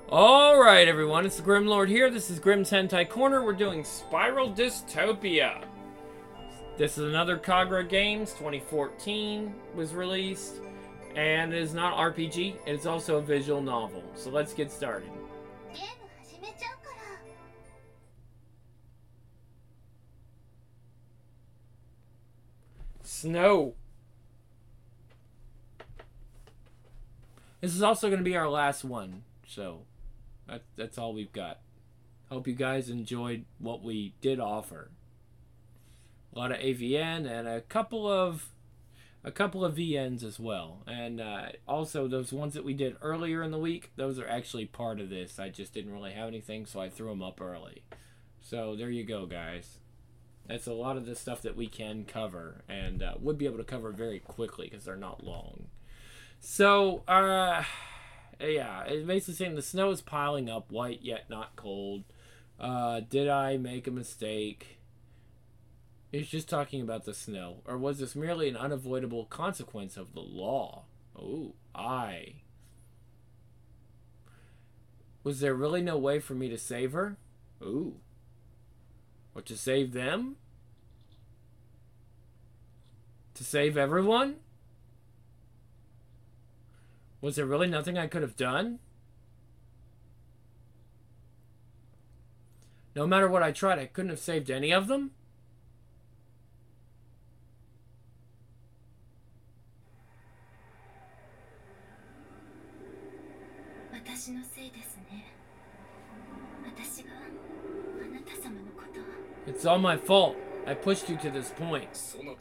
Alright everyone, it's the Grim Lord here. This is Grim's Hentai Corner. We're doing Spiral Dystopia. This is another Kagura Games, 2014 was released. And it is not RPG, it is also a visual novel. So let's get started. Snow. This is also going to be our last one, so that's all we've got. Hope you guys enjoyed what we did offer. A lot of AVN and a couple of VNs as well, and also those ones that we did earlier in the week. Those are actually part of this. I just didn't really have anything, so I threw them up early. So there you go, guys. That's a lot of the stuff that we can cover, and would be able to cover very quickly because they're not long. So, yeah, it's basically saying the snow is piling up, white yet not cold. Did I make a mistake? It's just talking about the snow. Or was this merely an unavoidable consequence of the law? Oh, was there really no way for me to save her? Ooh. Or to save them? To save everyone? Was there really nothing I could have done? No matter what I tried, I couldn't have saved any of them? It's all my fault. I pushed you to this point.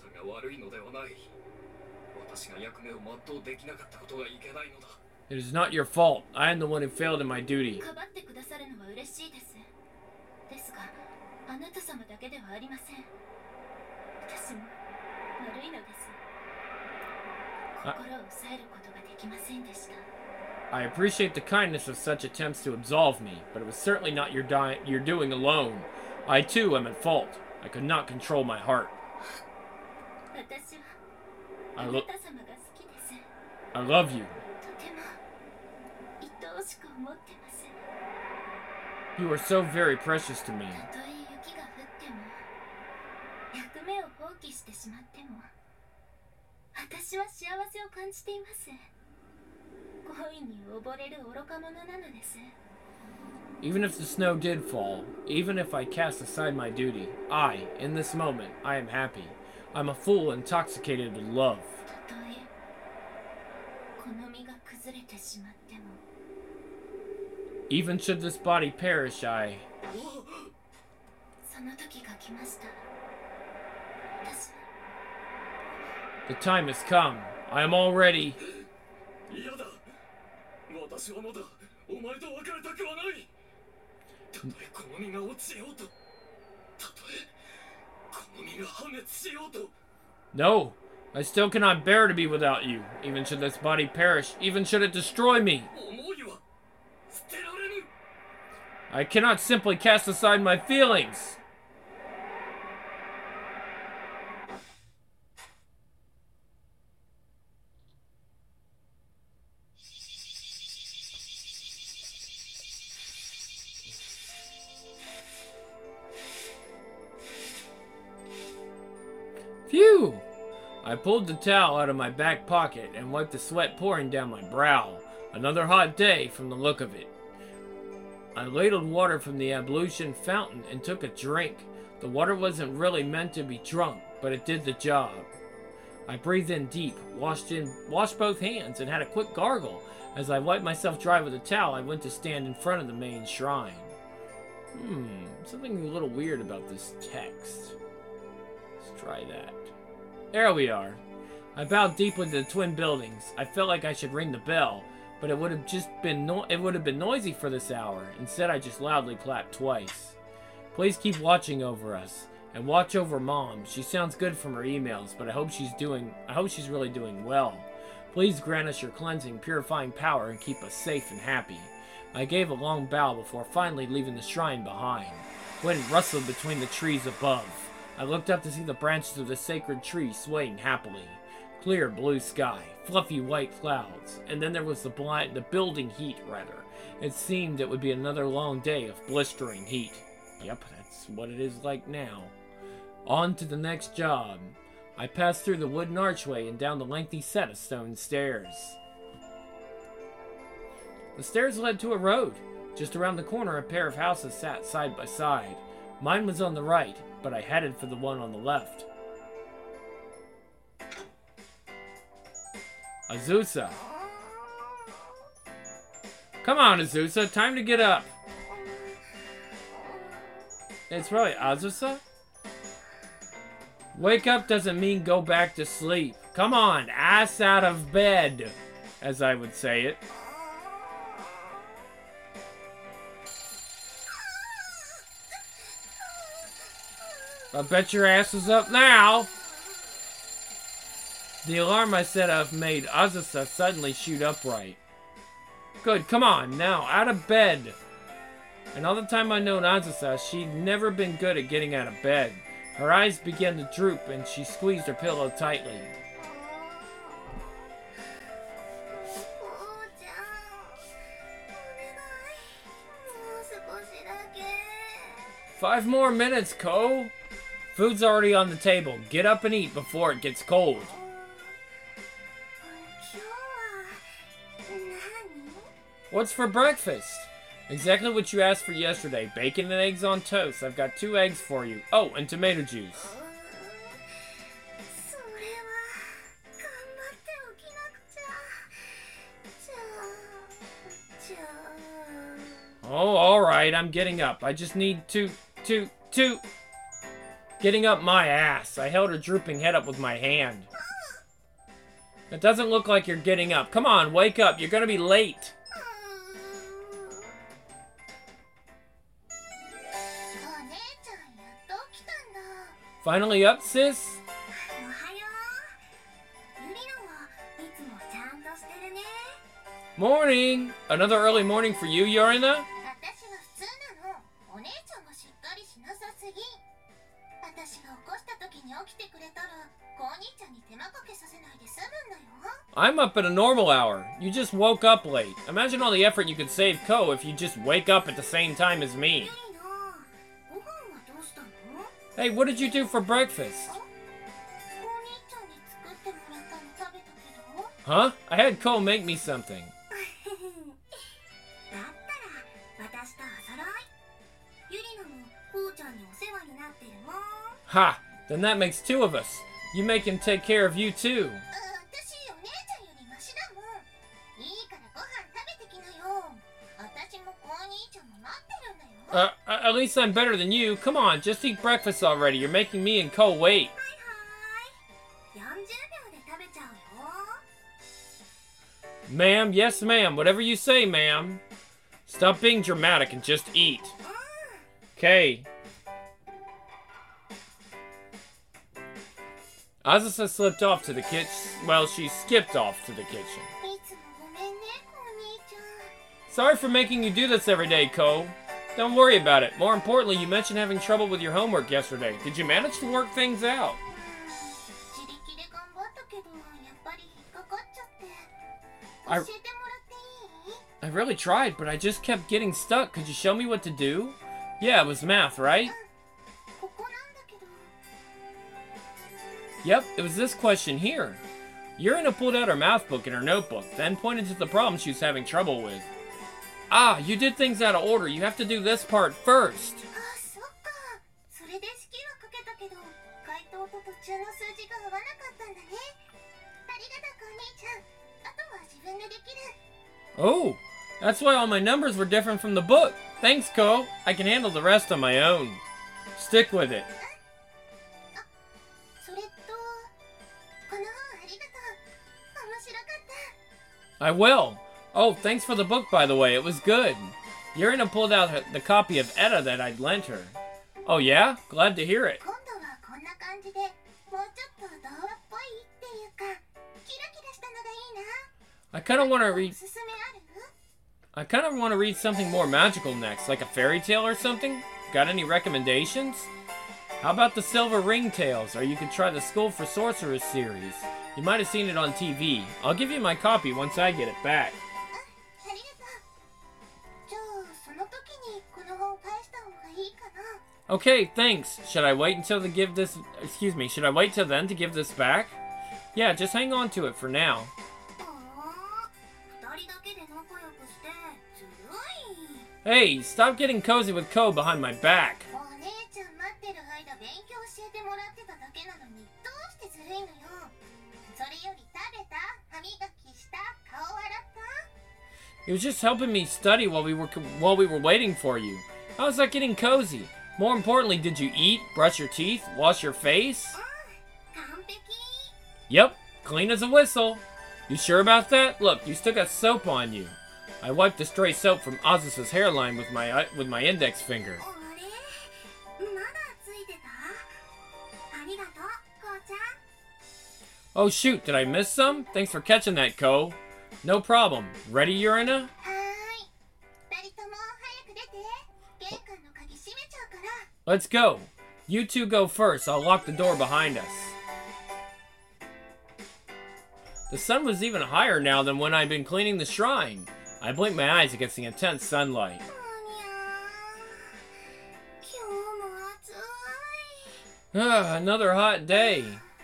It is not your fault. I am the one who failed in my duty. I appreciate the kindness of such attempts to absolve me, but it was certainly not your doing alone. I too am at fault. I could not control my heart. I love you. You are so very precious to me. Even if the snow did fall, even if I cast aside my duty, in this moment, I am happy. I'm a fool intoxicated with love. Even should this body perish, The time has come. I am all ready. No, I still cannot bear to be without you, even should this body perish, even should it destroy me. I cannot simply cast aside my feelings. Phew! I pulled the towel out of my back pocket and wiped the sweat pouring down my brow. Another hot day from the look of it. I ladled water from the ablution fountain and took a drink. The water wasn't really meant to be drunk, but it did the job. I breathed in deep, washed both hands, and had a quick gargle. As I wiped myself dry with a towel, I went to stand in front of the main shrine. Something a little weird about this text. Let's try that. There we are. I bowed deeply to the twin buildings. I felt like I should ring the bell, but it would have been noisy for this hour. Instead, I just loudly clapped twice. Please keep watching over us and watch over Mom. She sounds good from her emails, but I hope she's really doing well. Please grant us your cleansing, purifying power and keep us safe and happy. I gave a long bow before finally leaving the shrine behind. Wind rustled between the trees above. I looked up to see the branches of the sacred tree swaying happily. Clear blue sky, fluffy white clouds, and then there was the building heat, rather. It seemed it would be another long day of blistering heat. Yep, that's what it is like now. On to the next job. I passed through the wooden archway and down the lengthy set of stone stairs. The stairs led to a road. Just around the corner, a pair of houses sat side by side. Mine was on the right, but I headed for the one on the left. Azusa. Come on, Azusa, time to get up. It's probably Azusa? Wake up doesn't mean go back to sleep. Come on, ass out of bed, as I would say it. I bet your ass is up now. The alarm I set off made Azusa suddenly shoot upright. Good, come on, now, out of bed. And all the time I'd known Azusa, she'd never been good at getting out of bed. Her eyes began to droop and she squeezed her pillow tightly. 5 more minutes, Ko. Food's already on the table. Get up and eat before it gets cold. What's for breakfast? Exactly what you asked for yesterday. Bacon and eggs on toast. I've got 2 eggs for you. Oh, and tomato juice. Oh, alright, I'm getting up. I just need two. Getting up my ass. I held her drooping head up with my hand. It doesn't look like you're getting up. Come on, wake up. You're gonna be late. Finally up, sis? Morning! Another early morning for you, Yorina? I'm up at a normal hour. You just woke up late. Imagine all the effort you could save Ko if you just wake up at the same time as me. Hey, what did you do for breakfast? Huh? I had Ko make me something. Ha! Then that makes 2 of us. You make him take care of you too. At least I'm better than you. Come on, just eat breakfast already. You're making me and Ko wait. Ma'am, yes ma'am. Whatever you say, ma'am. Stop being dramatic and just eat. Okay. Azusa slipped off to the kitchen. Well, she skipped off to the kitchen. Sorry for making you do this every day, Ko. Don't worry about it. More importantly, you mentioned having trouble with your homework yesterday. Did you manage to work things out? I really tried, but I just kept getting stuck. Could you show me what to do? Yeah, it was math, right? Yep, it was this question here. Yorina pulled out her math book and her notebook, then pointed to the problem she was having trouble with. Ah, you did things out of order. You have to do this part first. Oh, that's why all my numbers were different from the book. Thanks, Ko. I can handle the rest on my own. Stick with it. I will. Oh, thanks for the book, by the way. It was good. Yorina pulled out the copy of Edda that I'd lent her. Oh, yeah? Glad to hear it. I kind of want to read something more magical next, like a fairy tale or something. Got any recommendations? How about the Silver Ring Tales, or you could try the School for Sorcerers series. You might have seen it on TV. I'll give you my copy once I get it back. Okay, thanks. Should I wait until to give this... Excuse me, should I wait till then to give this back? Yeah, just hang on to it for now. Hey, stop getting cozy with Ko behind my back. He was just helping me study while we were waiting for you. How's that getting cozy? More importantly, did you eat, brush your teeth, wash your face? Yep, clean as a whistle. You sure about that? Look, you still got soap on you. I wiped the stray soap from Azusa's hairline with my index finger. Oh shoot, did I miss some? Thanks for catching that, Ko. No problem. Ready, Urina? Let's go. You two go first. I'll lock the door behind us. The sun was even higher now than when I'd been cleaning the shrine. I blinked my eyes against the intense sunlight. Another hot day.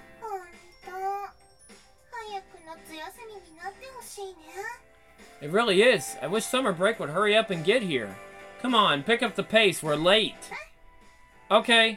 It really is. I wish summer break would hurry up and get here. Come on, pick up the pace. We're late. Okay.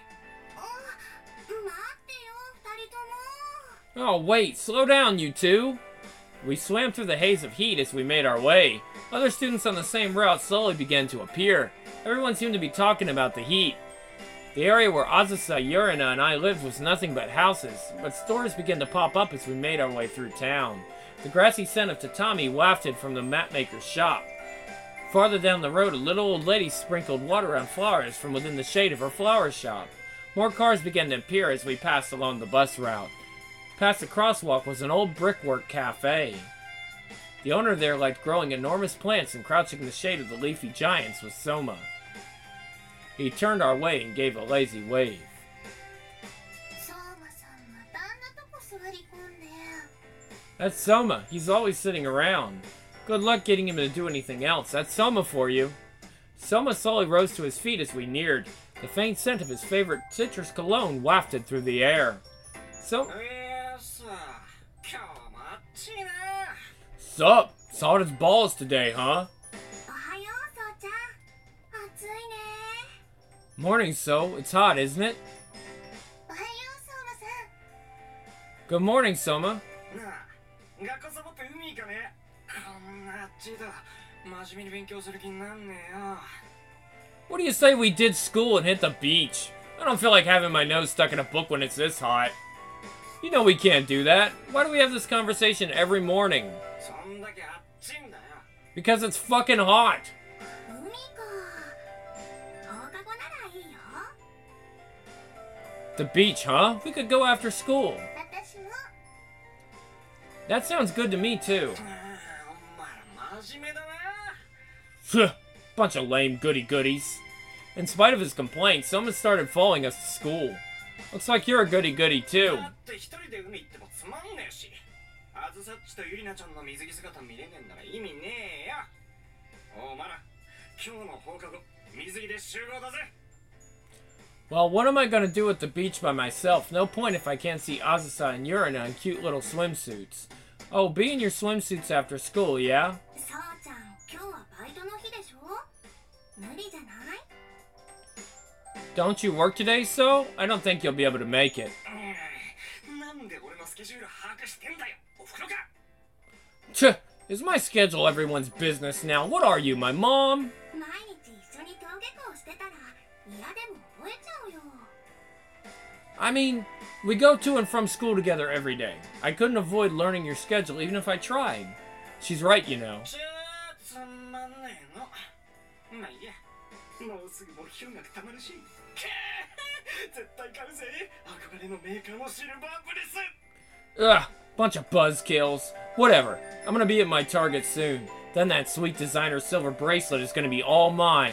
Oh, wait. Slow down, you two. We swam through the haze of heat as we made our way. Other students on the same route slowly began to appear. Everyone seemed to be talking about the heat. The area where Azusa, Urina, and I lived was nothing but houses, but stores began to pop up as we made our way through town. The grassy scent of tatami wafted from the mapmaker's shop. Farther down the road, a little old lady sprinkled water on flowers from within the shade of her flower shop. More cars began to appear as we passed along the bus route. Past the crosswalk was an old brickwork cafe. The owner there liked growing enormous plants, and crouching in the shade of the leafy giants was Soma. He turned our way and gave a lazy wave. That's Soma. He's always sitting around. Good luck getting him to do anything else. That's Soma for you. Soma slowly rose to his feet as we neared. The faint scent of his favorite citrus cologne wafted through the air. Sup? Sawed his balls today, huh? Morning, So. It's hot, isn't it? Good morning, Soma. What do you say we did school and hit the beach? I don't feel like having my nose stuck in a book when it's this hot. You know we can't do that. Why do we have this conversation every morning? Because it's fucking hot. The beach, huh? We could go after school. That sounds good to me, too. Bunch of lame goody-goodies. In spite of his complaints, someone started following us to school. Looks like you're a goody-goody, too. Well, what am I gonna do at the beach by myself? No point if I can't see Azusa and Urina in cute little swimsuits. Oh, be in your swimsuits after school, yeah? Don't you work today, So? I don't think you'll be able to make it. Tch, is my schedule everyone's business now? What are you, my mom? I mean, we go to and from school together every day. I couldn't avoid learning your schedule even if I tried. She's right, you know. Ugh, bunch of buzzkills. Whatever, I'm gonna be at my target soon. Then that sweet designer silver bracelet is gonna be all mine.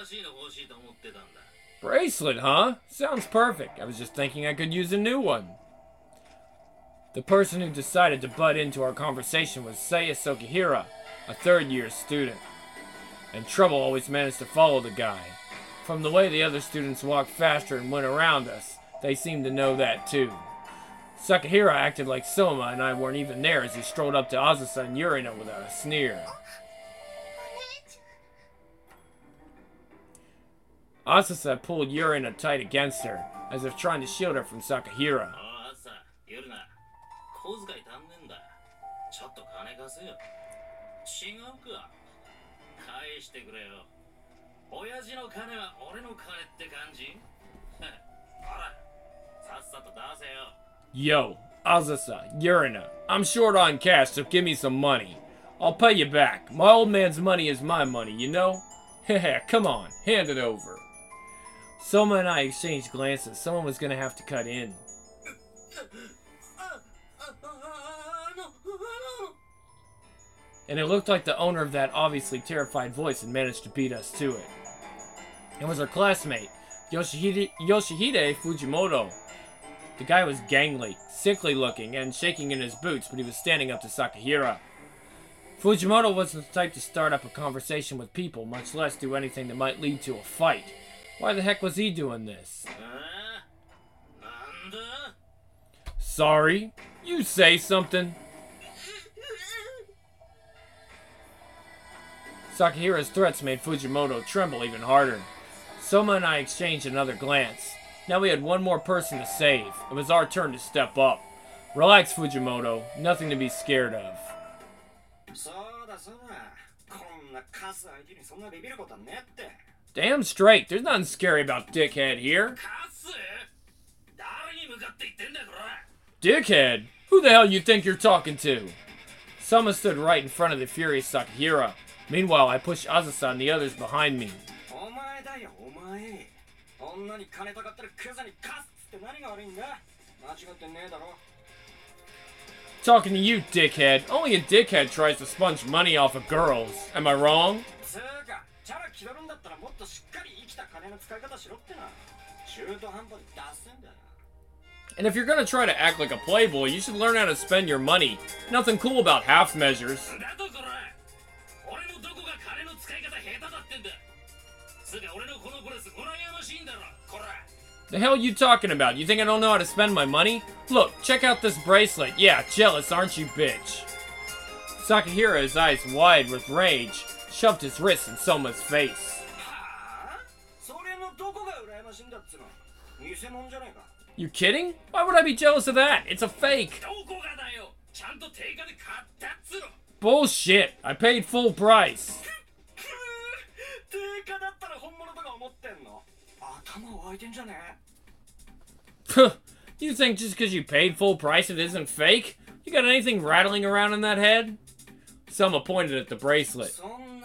Bracelet, huh? Sounds perfect. I was just thinking I could use a new one. The person who decided to butt into our conversation was Seiya Sokihira, a third-year student. And trouble always managed to follow the guy. From the way the other students walked faster and went around us, they seemed to know that too. Sakahira acted like Soma and I weren't even there as he strolled up to Azusa and Yurina without a sneer. Azusa pulled Yurina tight against her, as if trying to shield her from Sakahira. Yo, Azusa, Yurina, I'm short on cash, so give me some money. I'll pay you back. My old man's money is my money, you know? Heh, come on, hand it over. Soma and I exchanged glances. Someone was gonna have to cut in. And it looked like the owner of that obviously terrified voice had managed to beat us to it. It was our classmate, Yoshihide Fujimoto. The guy was gangly, sickly looking, and shaking in his boots, but he was standing up to Sakahira. Fujimoto wasn't the type to start up a conversation with people, much less do anything that might lead to a fight. Why the heck was he doing this? Sorry? You say something? Sakahira's threats made Fujimoto tremble even harder. Soma and I exchanged another glance. Now we had one more person to save. It was our turn to step up. Relax, Fujimoto. Nothing to be scared of. Damn straight. There's nothing scary about Dickhead here. Dickhead? Who the hell you think you're talking to? Soma stood right in front of the furious Sakahira. Meanwhile, I pushed Azusa and the others behind me. Talking to you, dickhead. Only a dickhead tries to sponge money off of girls. Am I wrong? And if you're gonna try to act like a playboy, you should learn how to spend your money. Nothing cool about half measures. The hell are you talking about? You think I don't know how to spend my money? Look, check out this bracelet. Yeah, jealous, aren't you, bitch? Sakahira, his eyes wide with rage, shoved his wrist in Soma's face. You kidding? Why would I be jealous of that? It's a fake. Bullshit. I paid full price. You think just because you paid full price it isn't fake? You got anything rattling around in that head? Soma pointed at the bracelet.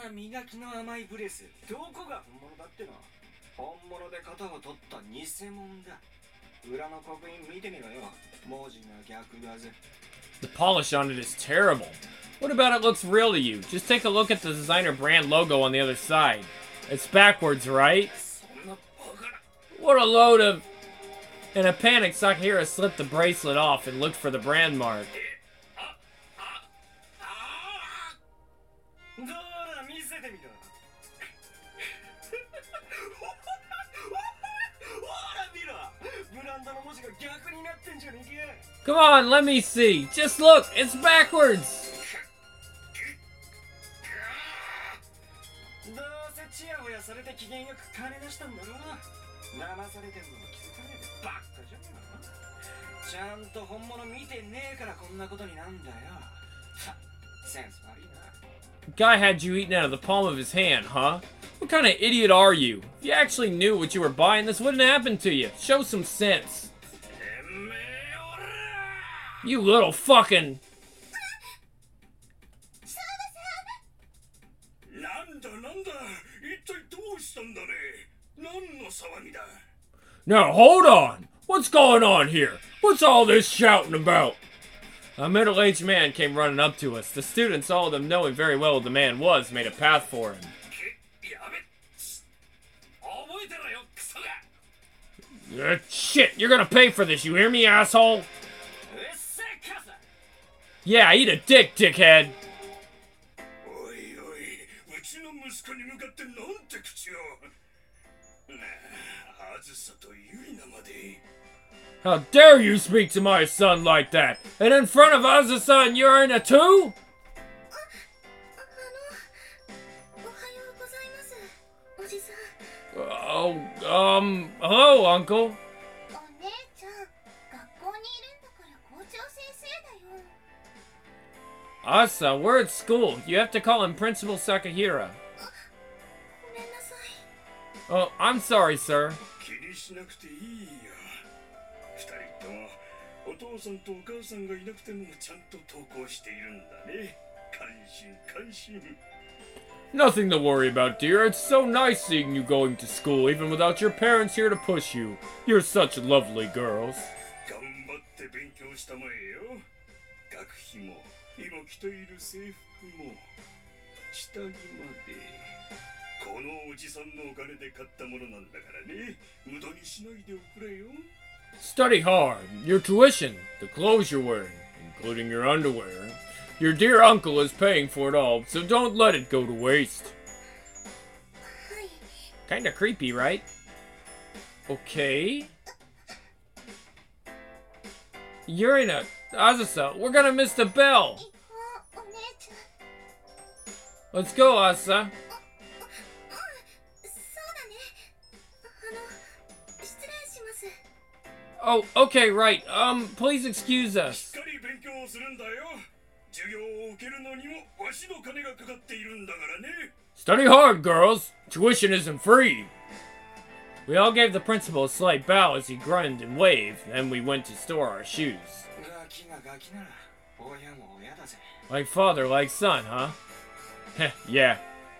The polish on it is terrible. What about it looks real to you? Just take a look at the designer brand logo on the other side. It's backwards, right? What a load of... In a panic, Sakahira slipped the bracelet off and looked for the brand mark. Come on, let me see. Just look, it's backwards. Guy had you eaten out of the palm of his hand, huh? What kind of idiot are you? If you actually knew what you were buying, this wouldn't happen to you. Show some sense. You little fucking... Now hold on! What's going on here? What's all this shouting about? A middle-aged man came running up to us. The students, all of them knowing very well who the man was, made a path for him. Shit, you're gonna pay for this, you hear me, asshole? Yeah, eat a dick, dickhead. How dare you speak to my son like that? And in front of Azusa and Yurina too? Oh, hello, Uncle. Asa, we're at school. You have to call him Principal Sakahira. Oh, I'm sorry, sir. Nothing to worry about, dear. It's so nice seeing you going to school, even without your parents here to push you. You're such lovely girls. Study hard. Your tuition, the clothes you're wearing, including your underwear. Your dear uncle is paying for it all, so don't let it go to waste. Kinda creepy, right? Okay. Yurina, Azusa, we're gonna miss the bell. Let's go, Asa. Oh, okay, right. Please excuse us. Study hard, girls. Tuition isn't free. We all gave the principal a slight bow as he grunted and waved, then we went to store our shoes. Like father, like son, huh? Heh, yeah.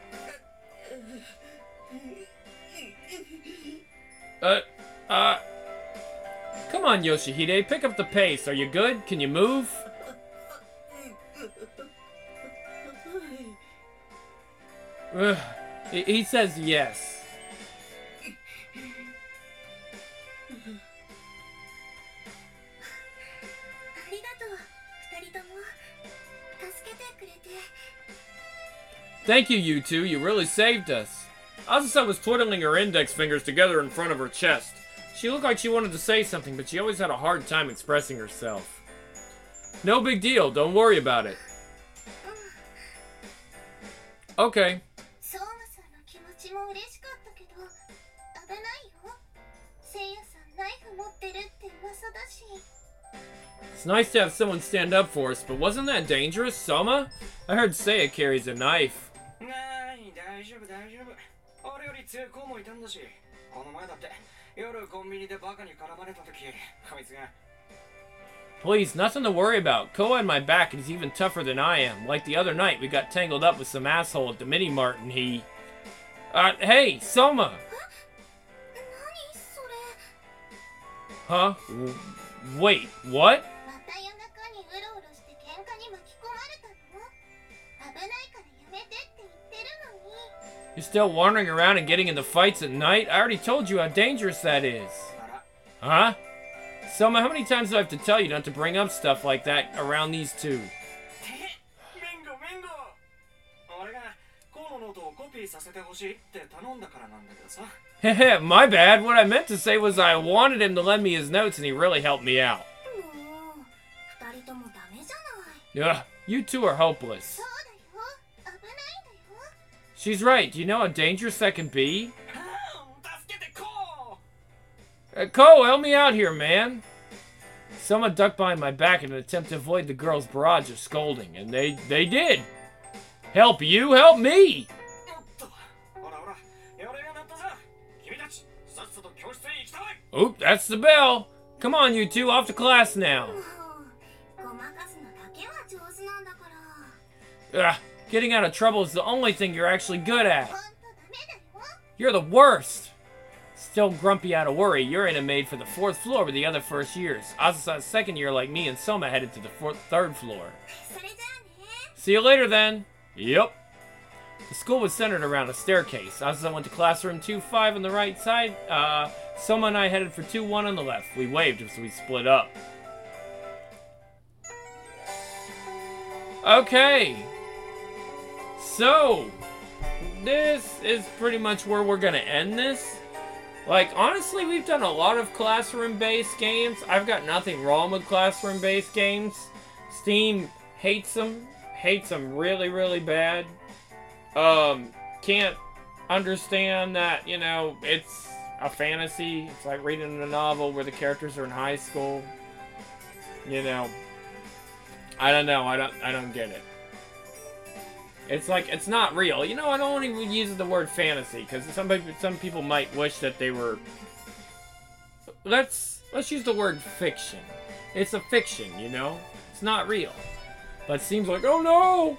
Come on, Yoshihide, pick up the pace. Are you good? Can you move? He says yes. Thank you, you two. You really saved us. Azusa was twiddling her index fingers together in front of her chest. She looked like she wanted to say something, but she always had a hard time expressing herself. No big deal. Don't worry about it. Okay. It's nice to have someone stand up for us, but wasn't that dangerous, Soma? I heard Seiya carries a knife. Please, nothing to worry about. Koa had my back and he's even tougher than I am. Like the other night, we got tangled up with some asshole at the mini-mart and he... hey, Soma! Huh? Wait, what? You're still wandering around and getting into fights at night? I already told you how dangerous that is. Huh? Soma, how many times do I have to tell you not to bring up stuff like that around these two? Heh, my bad. What I meant to say was I wanted him to lend me his notes and he really helped me out. Ugh, you two are hopeless. She's right. Do you know how dangerous that can be? Ko, help me out here, man. Someone ducked behind my back in an attempt to avoid the girl's barrage of scolding, and they did. Help you, help me! Oop, that's the bell. Come on, you two, off to class now. Ugh, getting out of trouble is the only thing you're actually good at. You're the worst. Still grumpy out of worry, Yurina made for the 4th floor with the other first years. Azusa's 2nd year, like me and Soma, headed to the 3rd floor. See you later, then. Yep. The school was centered around a staircase. Azusa went to classroom 2-5 on the right side. Soma and I headed for 2-1 on the left. We waved, so we split up. Okay. So, this is pretty much where we're going to end this. Like, honestly, we've done a lot of classroom-based games. I've got nothing wrong with classroom-based games. Steam hates them really, really bad. Can't understand that, you know, it's a fantasy. It's like reading a novel where the characters are in high school. You know, I don't know. I don't get it. It's like, it's not real. You know, I don't even use the word fantasy, because some people might wish that they were... Let's use the word fiction. It's a fiction, you know? It's not real. But it seems like, oh no!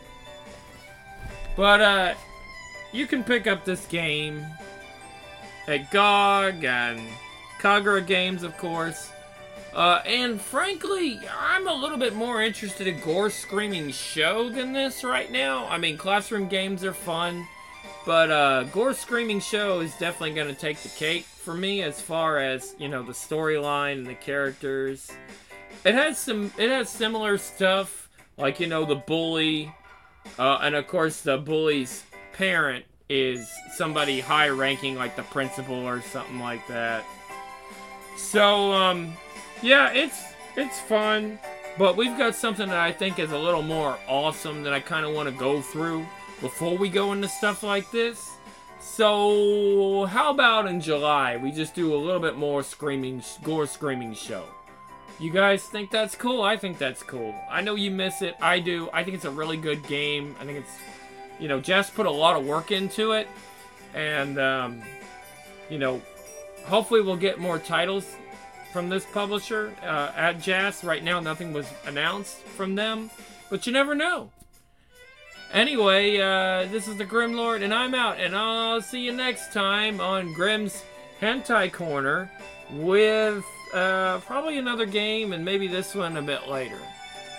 But, you can pick up this game at GOG and Kagura Games, of course. And frankly, I'm a little bit more interested in Gore Screaming Show than this right now. I mean, classroom games are fun, but Gore Screaming Show is definitely going to take the cake for me as far as, you know, the storyline and the characters. It has similar stuff, like, you know, the bully, and of course the bully's parent is somebody high-ranking, like the principal or something like that. So, yeah, it's fun, but we've got something that I think is a little more awesome that I kind of want to go through before we go into stuff like this. So, how about in July, we just do a little bit more Gore Screaming Show? You guys think that's cool? I think that's cool. I know you miss it. I do. I think it's a really good game. I think it's, you know, Jess put a lot of work into it. And, you know, hopefully we'll get more titles from this publisher at Jazz. Right now, nothing was announced from them, but you never know. Anyway, this is the Grimlord, and I'm out, and I'll see you next time on Grim's Hentai Corner with probably another game, and maybe this one a bit later.